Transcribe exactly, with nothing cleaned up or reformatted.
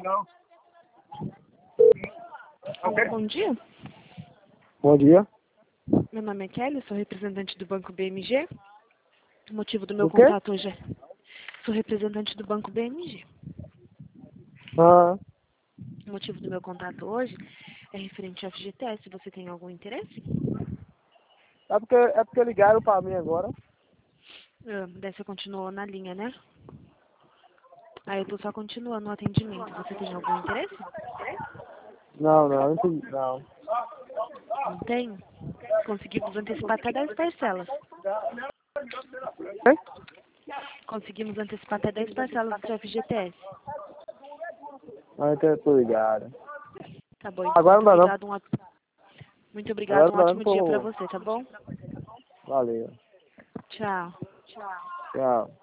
Alô, bom dia. Bom dia. Meu nome é Kelly, sou representante do Banco B M G. O motivo do meu O quê? contato hoje é... Sou representante do Banco B M G. Ah, O motivo do meu contato hoje é referente ao F G T S. Você tem algum interesse? é porque, é porque ligaram pra mim agora. Ah, daí você continuou na linha, né? Aí eu tô só continuando o atendimento. Você tem algum interesse? Não, não, não entendi. Não. Não tem? Conseguimos antecipar até dez parcelas. Hein? Conseguimos antecipar até dez parcelas do seu F G T S. Ah, então eu tô ligado. Tá bom, então. Agora Muito não dá não. obrigado. Um... ótimo- Muito Agora obrigado. Um não dá não, ótimo dia pra por você, tá bom? Valeu. Tchau. Tchau.